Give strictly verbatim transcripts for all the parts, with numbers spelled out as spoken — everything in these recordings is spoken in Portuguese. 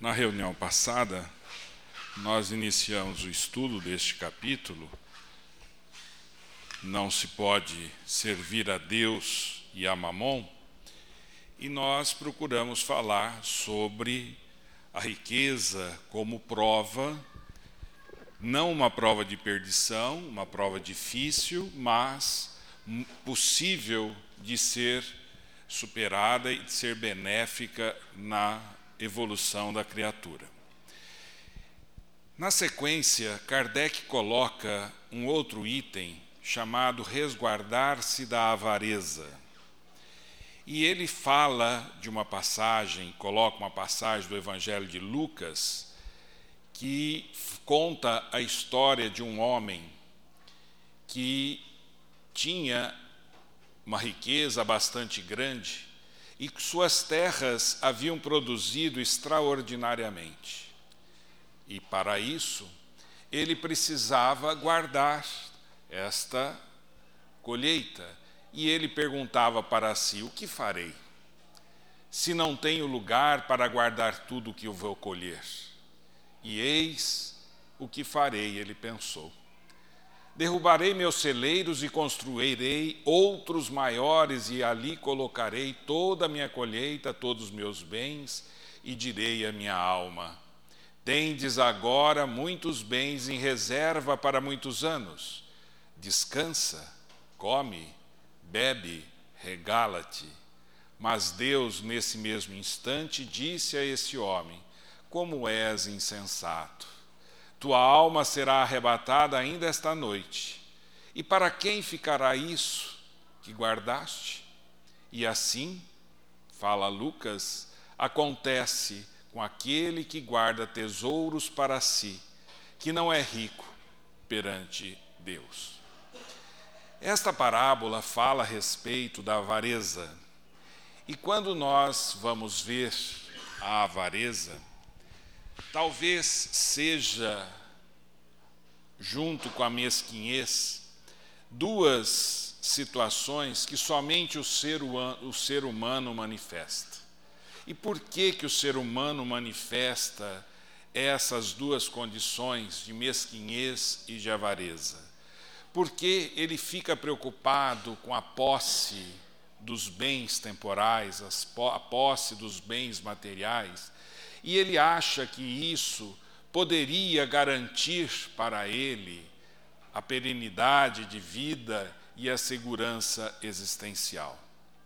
Na reunião passada, nós iniciamos o estudo deste capítulo. Não se pode servir a Deus e a Mamon, e nós procuramos falar sobre a riqueza como prova, não uma prova de perdição, uma prova difícil, mas possível de ser superada e de ser benéfica na evolução da criatura. Na sequência, Kardec coloca um outro item chamado resguardar-se da avareza. E ele fala de uma passagem, coloca uma passagem do Evangelho de Lucas, que conta a história de um homem que tinha uma riqueza bastante grande e que suas terras haviam produzido extraordinariamente. E para isso, ele precisava guardar esta colheita. E ele perguntava para si: o que farei, se não tenho lugar para guardar tudo o que eu vou colher? E eis o que farei, ele pensou. Derrubarei meus celeiros e construirei outros maiores, e ali colocarei toda a minha colheita, todos os meus bens, e direi à minha alma: tendes agora muitos bens em reserva para muitos anos. Descansa, come, bebe, regala-te. Mas Deus, nesse mesmo instante, disse a esse homem: como és insensato! Tua alma será arrebatada ainda esta noite. E para quem ficará isso que guardaste? E assim, fala Lucas, acontece com aquele que guarda tesouros para si, que não é rico perante Deus. Esta parábola fala a respeito da avareza. E quando nós vamos ver a avareza, talvez seja, junto com a mesquinhez, duas situações que somente o ser, o ser humano manifesta. E por que que o ser humano manifesta essas duas condições de mesquinhez e de avareza? Porque ele fica preocupado com a posse dos bens temporais, a posse dos bens materiais, e ele acha que isso poderia garantir para ele a perenidade de vida e a segurança existencial.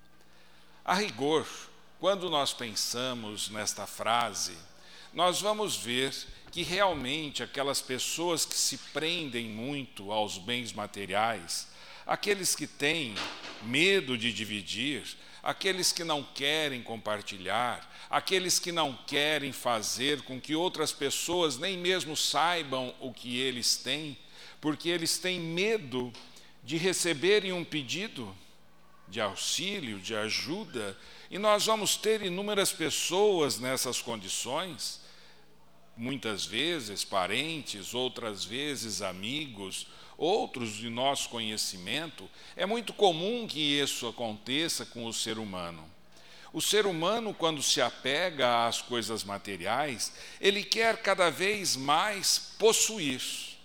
A rigor, quando nós pensamos nesta frase, nós vamos ver que realmente aquelas pessoas que se prendem muito aos bens materiais, aqueles que têm medo de dividir, aqueles que não querem compartilhar, aqueles que não querem fazer com que outras pessoas nem mesmo saibam o que eles têm, porque eles têm medo de receberem um pedido de auxílio, de ajuda, e nós vamos ter inúmeras pessoas nessas condições, muitas vezes parentes, outras vezes amigos, outros de nosso conhecimento. É muito comum que isso aconteça com o ser humano. O ser humano, quando se apega às coisas materiais, ele quer cada vez mais possuir,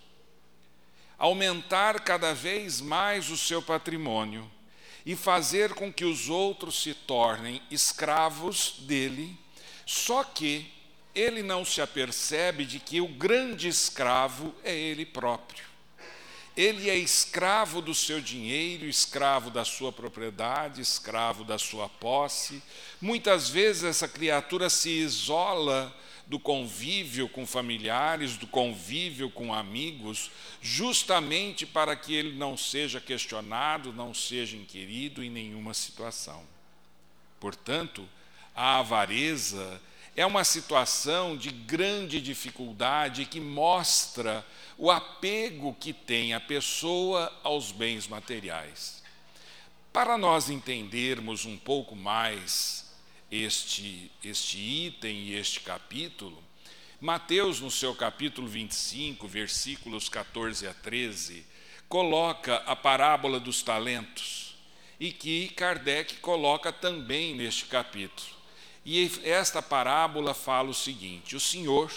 aumentar cada vez mais o seu patrimônio e fazer com que os outros se tornem escravos dele, só que ele não se apercebe de que o grande escravo é ele próprio. Ele é escravo do seu dinheiro, escravo da sua propriedade, escravo da sua posse. Muitas vezes essa criatura se isola do convívio com familiares, do convívio com amigos, justamente para que ele não seja questionado, não seja inquirido em nenhuma situação. Portanto, a avareza é uma situação de grande dificuldade que mostra o apego que tem a pessoa aos bens materiais. Para nós entendermos um pouco mais este, este item e este capítulo, Mateus, no seu capítulo vinte e cinco, versículos catorze a treze, coloca a parábola dos talentos, e que Kardec coloca também neste capítulo. E esta parábola fala o seguinte: o Senhor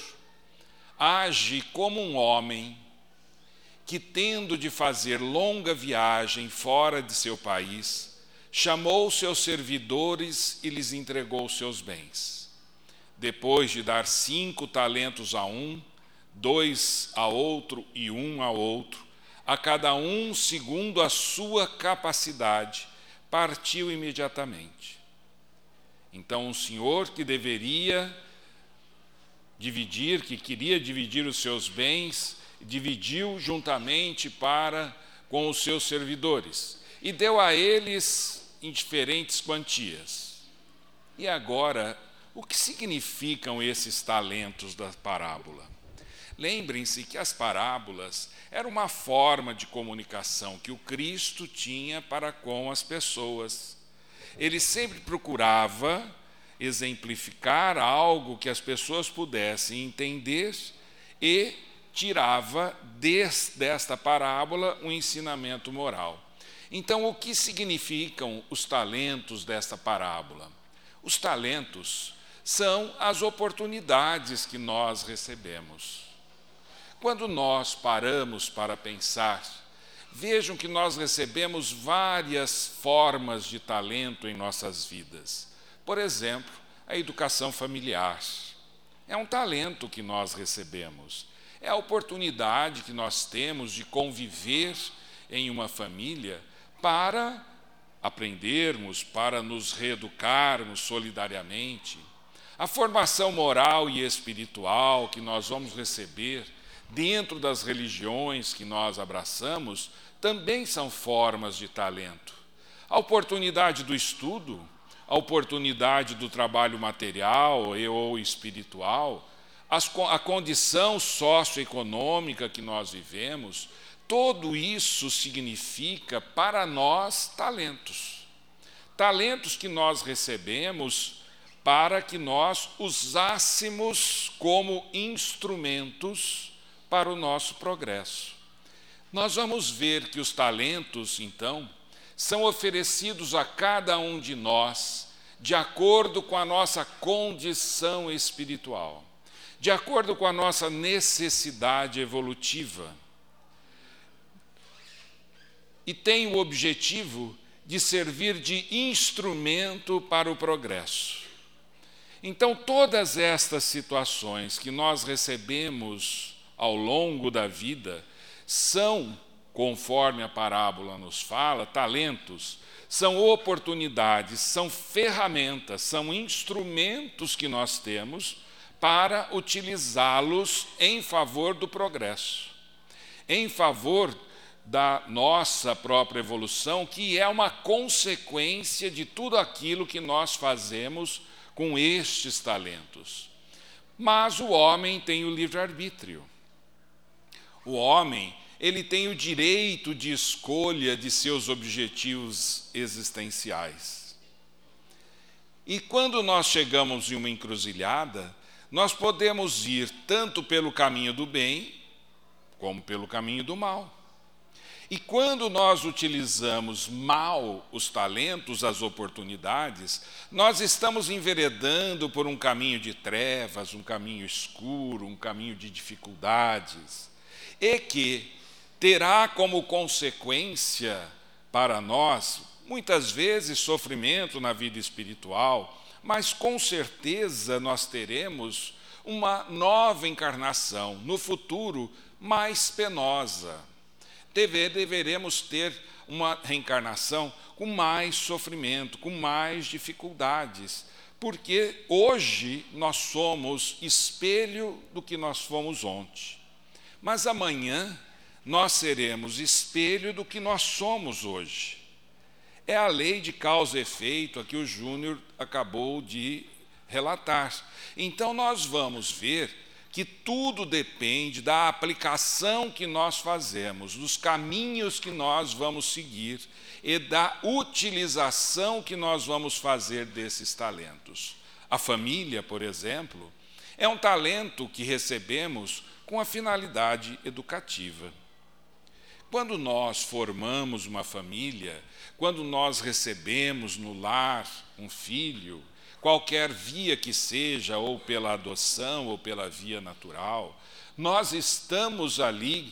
age como um homem que, tendo de fazer longa viagem fora de seu país, chamou seus servidores e lhes entregou seus bens. Depois de dar cinco talentos a um, dois a outro e um a outro, a cada um segundo a sua capacidade, partiu imediatamente. Então o senhor, que deveria dividir, que queria dividir os seus bens, dividiu juntamente para com os seus servidores e deu a eles em diferentes quantias. E agora, o que significam esses talentos da parábola? Lembrem-se que as parábolas eram uma forma de comunicação que o Cristo tinha para com as pessoas. Ele sempre procurava exemplificar algo que as pessoas pudessem entender e tirava desta parábola um ensinamento moral. Então, o que significam os talentos desta parábola? Os talentos são as oportunidades que nós recebemos. Quando nós paramos para pensar, vejam que nós recebemos várias formas de talento em nossas vidas. Por exemplo, a educação familiar. É um talento que nós recebemos. É a oportunidade que nós temos de conviver em uma família para aprendermos, para nos reeducarmos solidariamente. A formação moral e espiritual que nós vamos receber dentro das religiões que nós abraçamos também são formas de talento. A oportunidade do estudo, a oportunidade do trabalho material ou espiritual, a condição socioeconômica que nós vivemos, tudo isso significa para nós talentos. Talentos que nós recebemos para que nós usássemos como instrumentos para o nosso progresso. Nós vamos ver que os talentos, então, são oferecidos a cada um de nós de acordo com a nossa condição espiritual, de acordo com a nossa necessidade evolutiva. E tem o objetivo de servir de instrumento para o progresso. Então, todas estas situações que nós recebemos ao longo da vida são, conforme a parábola nos fala, talentos, são oportunidades, são ferramentas, são instrumentos que nós temos para utilizá-los em favor do progresso, em favor da nossa própria evolução, que é uma consequência de tudo aquilo que nós fazemos com estes talentos. Mas o homem tem o livre-arbítrio. O homem, ele tem o direito de escolha de seus objetivos existenciais. E quando nós chegamos em uma encruzilhada, nós podemos ir tanto pelo caminho do bem, como pelo caminho do mal. E quando nós utilizamos mal os talentos, as oportunidades, nós estamos enveredando por um caminho de trevas, um caminho escuro, um caminho de dificuldades, e que terá como consequência para nós, muitas vezes, sofrimento na vida espiritual, mas com certeza nós teremos uma nova encarnação no futuro mais penosa. Deve, deveremos ter uma reencarnação com mais sofrimento, com mais dificuldades, porque hoje nós somos espelho do que nós fomos ontem. Mas amanhã nós seremos espelho do que nós somos hoje. É a lei de causa e efeito a que o Júnior acabou de relatar. Então nós vamos ver que tudo depende da aplicação que nós fazemos, dos caminhos que nós vamos seguir e da utilização que nós vamos fazer desses talentos. A família, por exemplo, é um talento que recebemos com a finalidade educativa. Quando nós formamos uma família, quando nós recebemos no lar um filho, qualquer via que seja, ou pela adoção, ou pela via natural, nós estamos ali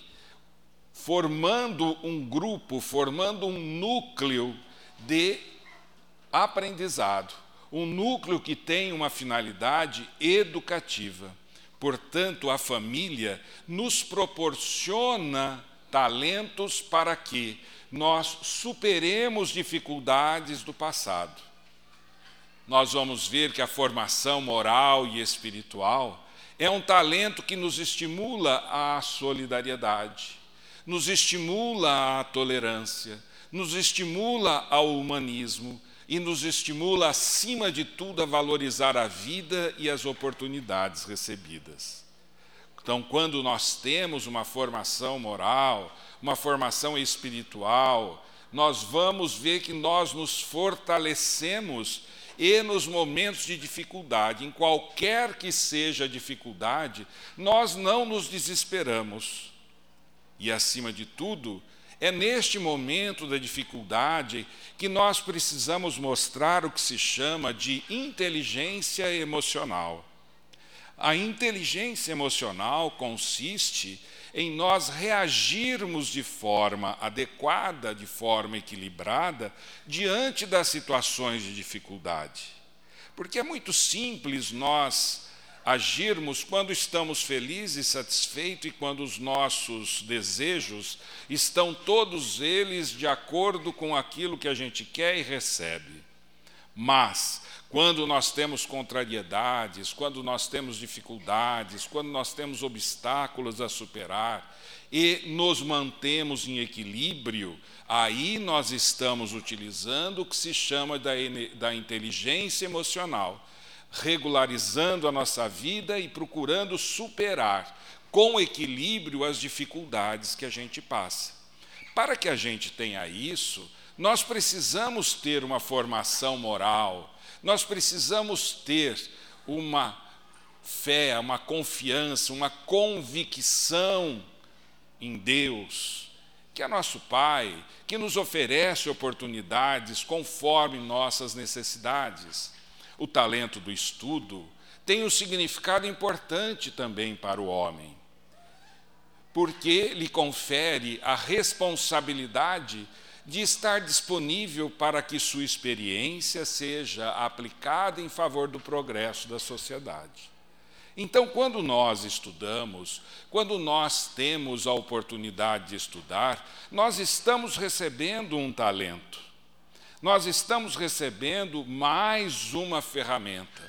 formando um grupo, formando um núcleo de aprendizado, um núcleo que tem uma finalidade educativa. Portanto, a família nos proporciona talentos para que nós superemos dificuldades do passado. Nós vamos ver que a formação moral e espiritual é um talento que nos estimula à solidariedade, nos estimula à tolerância, nos estimula ao humanismo e nos estimula, acima de tudo, a valorizar a vida e as oportunidades recebidas. Então, quando nós temos uma formação moral, uma formação espiritual, nós vamos ver que nós nos fortalecemos e nos momentos de dificuldade, em qualquer que seja a dificuldade, nós não nos desesperamos. E, acima de tudo, é neste momento da dificuldade que nós precisamos mostrar o que se chama de inteligência emocional. A inteligência emocional consiste em nós reagirmos de forma adequada, de forma equilibrada, diante das situações de dificuldade. Porque é muito simples nós agirmos quando estamos felizes e satisfeitos e quando os nossos desejos estão todos eles de acordo com aquilo que a gente quer e recebe. Mas, quando nós temos contrariedades, quando nós temos dificuldades, quando nós temos obstáculos a superar e nos mantemos em equilíbrio, aí nós estamos utilizando o que se chama da, da inteligência emocional, regularizando a nossa vida e procurando superar com equilíbrio as dificuldades que a gente passa. Para que a gente tenha isso, nós precisamos ter uma formação moral, nós precisamos ter uma fé, uma confiança, uma convicção em Deus, que é nosso Pai, que nos oferece oportunidades conforme nossas necessidades. O talento do estudo tem um significado importante também para o homem, porque lhe confere a responsabilidade de estar disponível para que sua experiência seja aplicada em favor do progresso da sociedade. Então, quando nós estudamos, quando nós temos a oportunidade de estudar, nós estamos recebendo um talento. Nós estamos recebendo mais uma ferramenta.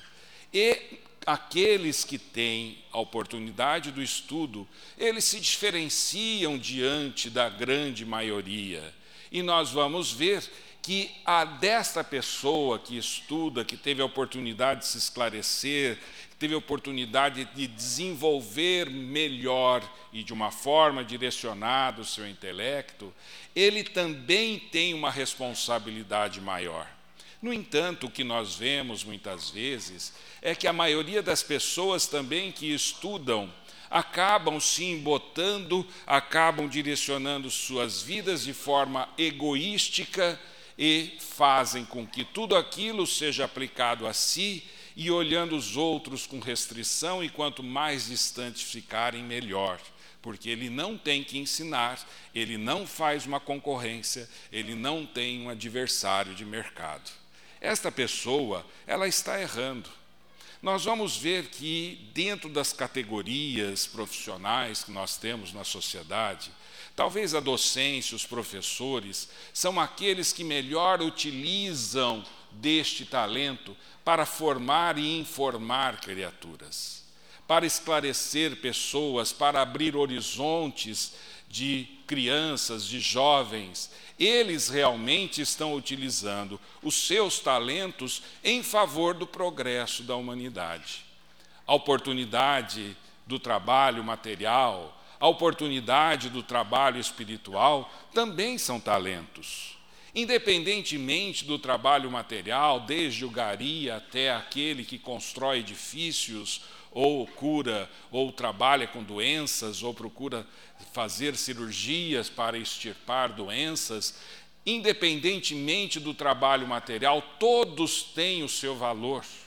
E aqueles que têm a oportunidade do estudo, eles se diferenciam diante da grande maioria. E nós vamos ver que a desta pessoa que estuda, que teve a oportunidade de se esclarecer, que teve a oportunidade de desenvolver melhor e de uma forma direcionada o seu intelecto, ele também tem uma responsabilidade maior. No entanto, o que nós vemos muitas vezes é que a maioria das pessoas também que estudam acabam se embotando, acabam direcionando suas vidas de forma egoística e fazem com que tudo aquilo seja aplicado a si e olhando os outros com restrição, e quanto mais distantes ficarem, melhor. Porque ele não tem que ensinar, ele não faz uma concorrência, ele não tem um adversário de mercado. Esta pessoa, ela está errando. Nós vamos ver que dentro das categorias profissionais que nós temos na sociedade, talvez a docência, os professores, são aqueles que melhor utilizam deste talento para formar e informar criaturas, para esclarecer pessoas, para abrir horizontes de crianças, de jovens. Eles realmente estão utilizando os seus talentos em favor do progresso da humanidade. A oportunidade do trabalho material, a oportunidade do trabalho espiritual também são talentos. Independentemente do trabalho material, desde o gari até aquele que constrói edifícios, ou cura, ou trabalha com doenças, ou procura fazer cirurgias para extirpar doenças, independentemente do trabalho material, todos têm o seu valor.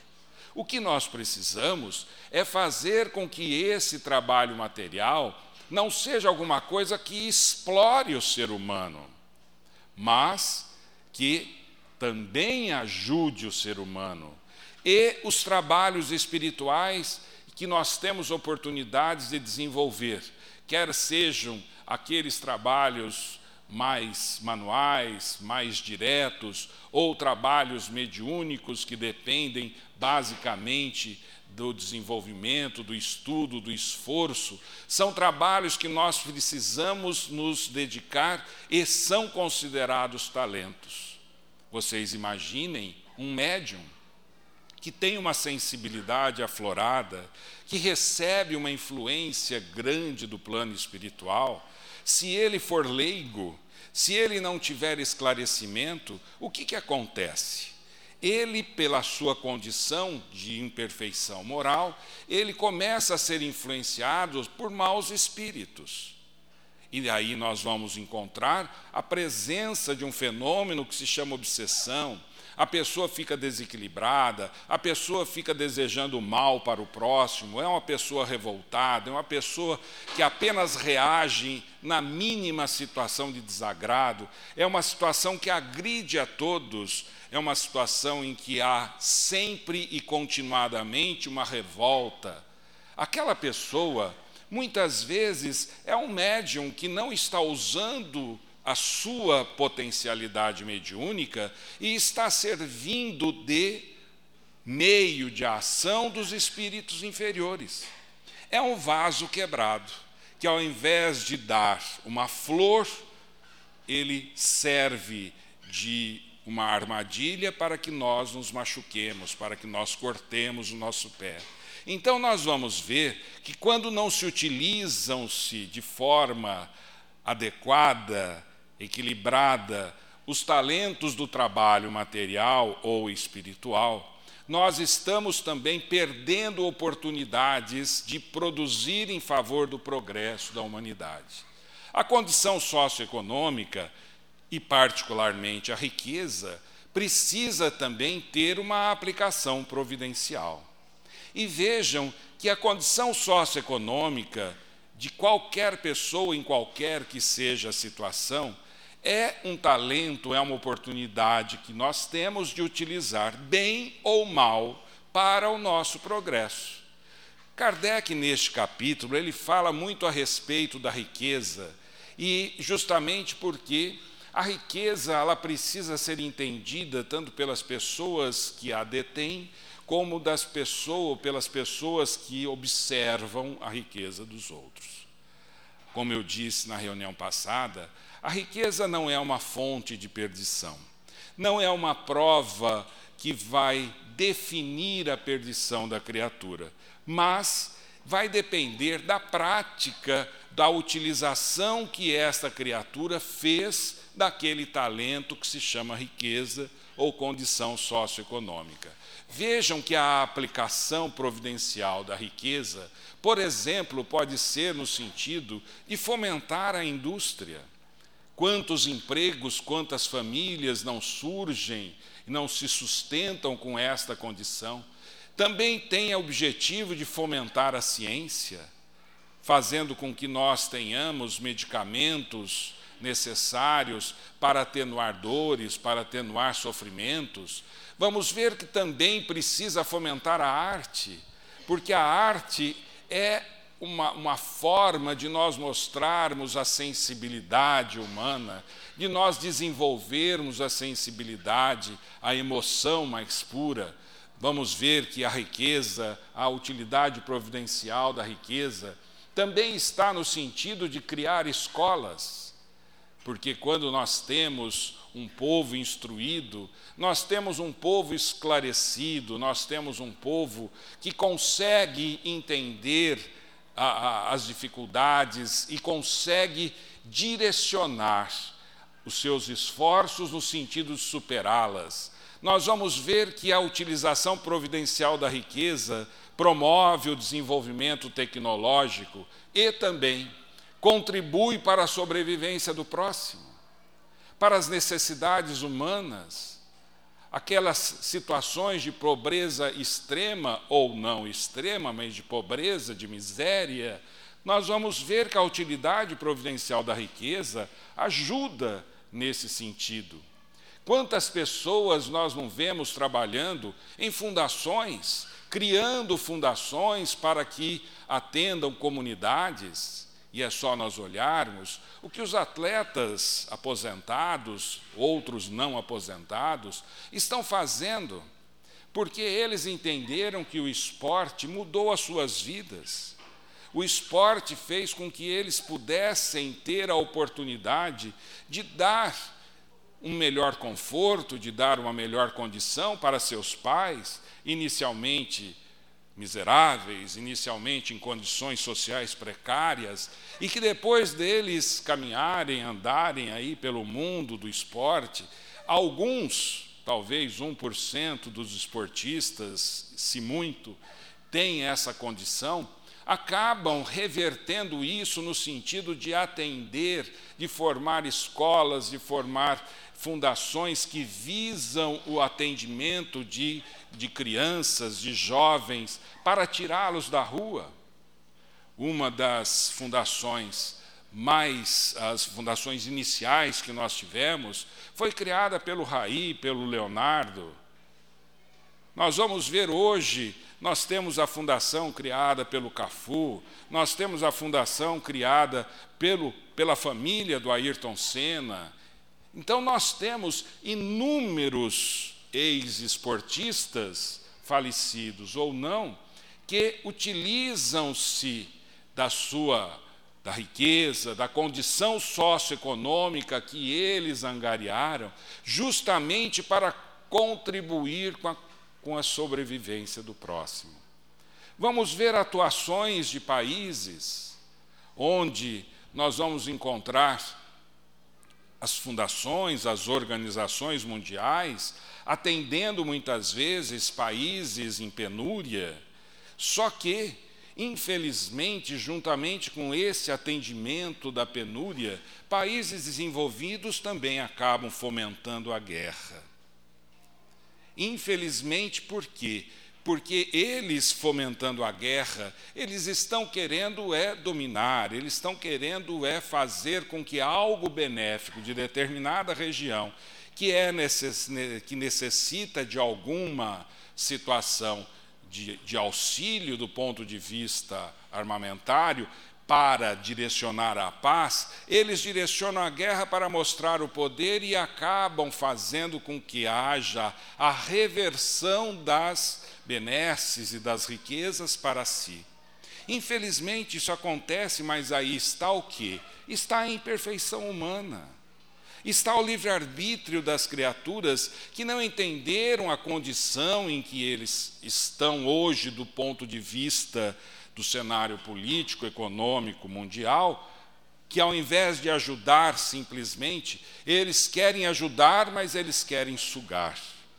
O que nós precisamos é fazer com que esse trabalho material não seja alguma coisa que explore o ser humano, mas que também ajude o ser humano. E os trabalhos espirituais que nós temos oportunidades de desenvolver, quer sejam aqueles trabalhos mais manuais, mais diretos, ou trabalhos mediúnicos que dependem basicamente do desenvolvimento, do estudo, do esforço, são trabalhos que nós precisamos nos dedicar e são considerados talentos. Vocês imaginem um médium que tem uma sensibilidade aflorada, que recebe uma influência grande do plano espiritual. Se ele for leigo, se ele não tiver esclarecimento, o que que acontece? Ele, pela sua condição de imperfeição moral, ele começa a ser influenciado por maus espíritos. E aí nós vamos encontrar a presença de um fenômeno que se chama obsessão. A pessoa fica desequilibrada, a pessoa fica desejando o mal para o próximo, é uma pessoa revoltada, é uma pessoa que apenas reage na mínima situação de desagrado, é uma situação que agride a todos, é uma situação em que há sempre e continuadamente uma revolta. Aquela pessoa, muitas vezes, é um médium que não está usando a sua potencialidade mediúnica e está servindo de meio de ação dos espíritos inferiores. É um vaso quebrado, que ao invés de dar uma flor, ele serve de uma armadilha para que nós nos machuquemos, para que nós cortemos o nosso pé. Então nós vamos ver que quando não se utilizam-se de forma adequada, equilibrada, os talentos do trabalho material ou espiritual, nós estamos também perdendo oportunidades de produzir em favor do progresso da humanidade. A condição socioeconômica, e particularmente a riqueza, precisa também ter uma aplicação providencial. E vejam que a condição socioeconômica de qualquer pessoa, em qualquer que seja a situação, é um talento, é uma oportunidade que nós temos de utilizar, bem ou mal, para o nosso progresso. Kardec, neste capítulo, ele fala muito a respeito da riqueza, e justamente porque a riqueza ela precisa ser entendida tanto pelas pessoas que a detêm, como das pessoas, pelas pessoas que observam a riqueza dos outros. Como eu disse na reunião passada, a riqueza não é uma fonte de perdição, não é uma prova que vai definir a perdição da criatura, mas vai depender da prática, da utilização que esta criatura fez daquele talento que se chama riqueza ou condição socioeconômica. Vejam que a aplicação providencial da riqueza, por exemplo, pode ser no sentido de fomentar a indústria. Quantos empregos, quantas famílias não surgem, não se sustentam com esta condição. Também tem o objetivo de fomentar a ciência, fazendo com que nós tenhamos medicamentos necessários para atenuar dores, para atenuar sofrimentos. Vamos ver que também precisa fomentar a arte, porque a arte é uma, uma forma de nós mostrarmos a sensibilidade humana, de nós desenvolvermos a sensibilidade, a emoção mais pura. Vamos ver que a riqueza, a utilidade providencial da riqueza, também está no sentido de criar escolas, porque quando nós temos um povo instruído, nós temos um povo esclarecido, nós temos um povo que consegue entender a, a, as dificuldades e consegue direcionar os seus esforços no sentido de superá-las. Nós vamos ver que a utilização providencial da riqueza promove o desenvolvimento tecnológico e também contribui para a sobrevivência do próximo, para as necessidades humanas. aquelas situações de pobreza extrema ou não extrema, mas de pobreza, de miséria, nós vamos ver que a utilidade providencial da riqueza ajuda nesse sentido. Quantas pessoas nós não vemos trabalhando em fundações, criando fundações para que atendam comunidades, e é só nós olharmos o que os atletas aposentados, outros não aposentados, estão fazendo, porque eles entenderam que o esporte mudou as suas vidas. O esporte fez com que eles pudessem ter a oportunidade de dar um melhor conforto, de dar uma melhor condição para seus pais, inicialmente miseráveis, inicialmente em condições sociais precárias, e que depois deles caminharem, andarem aí pelo mundo do esporte, alguns, talvez um por cento dos esportistas, se muito, têm essa condição, acabam revertendo isso no sentido de atender, de formar escolas, de formar fundações que visam o atendimento de, de crianças, de jovens, para tirá-los da rua. Uma das fundações mais, as fundações iniciais que nós tivemos, foi criada pelo Raí, pelo Leonardo. Nós vamos ver hoje, nós temos a fundação criada pelo Cafu, nós temos a fundação criada pelo, pela família do Ayrton Senna. Então, nós temos inúmeros ex-esportistas, falecidos ou não, que utilizam-se da sua da riqueza, da condição socioeconômica que eles angariaram, justamente para contribuir com a, com a sobrevivência do próximo. Vamos ver atuações de países onde nós vamos encontrar as fundações, as organizações mundiais, atendendo muitas vezes países em penúria, só que, infelizmente, juntamente com esse atendimento da penúria, países desenvolvidos também acabam fomentando a guerra. Infelizmente, por quê? Porque eles, fomentando a guerra, eles estão querendo é dominar, eles estão querendo é fazer com que algo benéfico de determinada região, que, é necess, que necessita de alguma situação de, de auxílio do ponto de vista armamentário, para direcionar a paz, eles direcionam a guerra para mostrar o poder e acabam fazendo com que haja a reversão das benesses e das riquezas para si. Infelizmente isso acontece, mas aí está o quê? Está a imperfeição humana. Está o livre-arbítrio das criaturas que não entenderam a condição em que eles estão hoje do ponto de vista do cenário político, econômico, mundial, que ao invés de ajudar simplesmente, eles querem ajudar, mas eles querem sugar.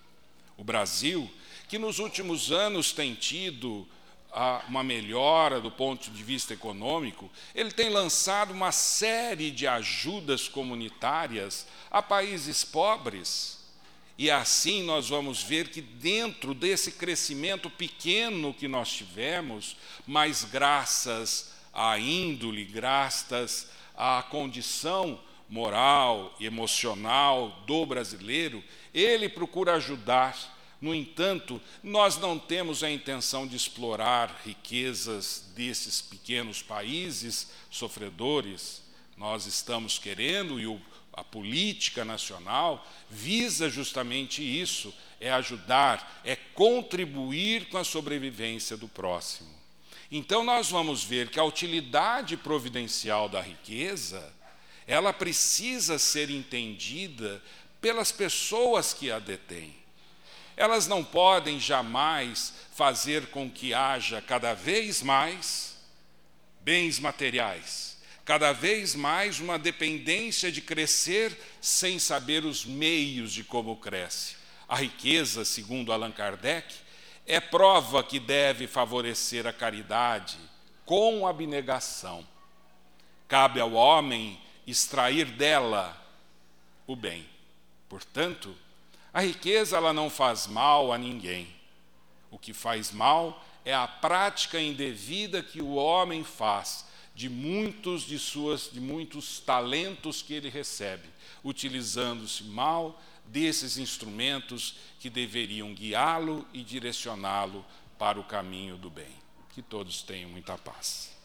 O Brasil, que nos últimos anos tem tido ah, uma melhora do ponto de vista econômico, ele tem lançado uma série de ajudas comunitárias a países pobres. E assim nós vamos ver que dentro desse crescimento pequeno que nós tivemos, mas graças à índole, graças à condição moral e emocional do brasileiro, ele procura ajudar. No entanto, nós não temos a intenção de explorar riquezas desses pequenos países sofredores. Nós estamos querendo, e o A política nacional visa justamente isso, é ajudar, é contribuir com a sobrevivência do próximo. Então, nós vamos ver que a utilidade providencial da riqueza, ela precisa ser entendida pelas pessoas que a detêm. Elas não podem jamais fazer com que haja cada vez mais bens materiais, cada vez mais uma dependência de crescer sem saber os meios de como cresce. A riqueza, segundo Allan Kardec, é prova que deve favorecer a caridade com abnegação. Cabe ao homem extrair dela o bem. Portanto, A riqueza ela não faz mal a ninguém. O que faz mal é a prática indevida que o homem faz de muitos de suas de muitos talentos que ele recebe, utilizando-se mal desses instrumentos que deveriam guiá-lo e direcioná-lo para o caminho do bem. Que todos tenham muita paz.